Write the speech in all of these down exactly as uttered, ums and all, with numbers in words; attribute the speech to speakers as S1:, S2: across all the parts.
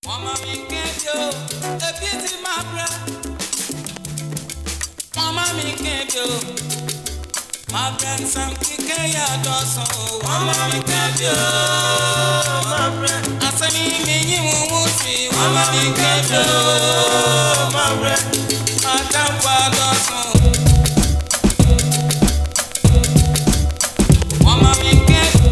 S1: Mama mi kebio, ebi ti ma bre. Mama mi kebio, ma bre nsam kike ya doso. Mama mi kebio, ma bre. Asemi mi nyi wuti. Mama mi kebio, ma bre. Atampa doso. Mama mi kebio.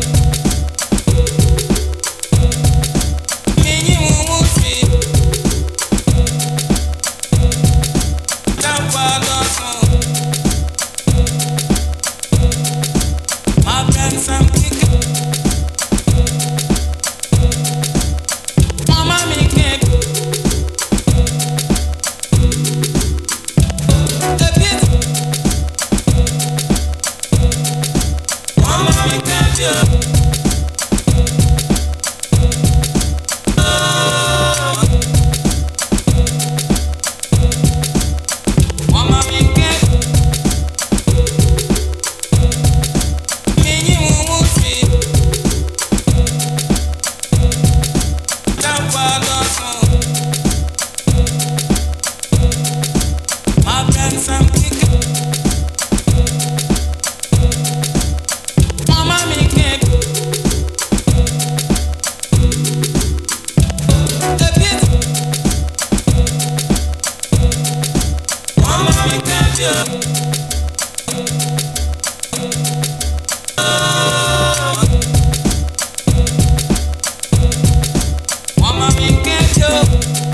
S1: Mama mi kebio.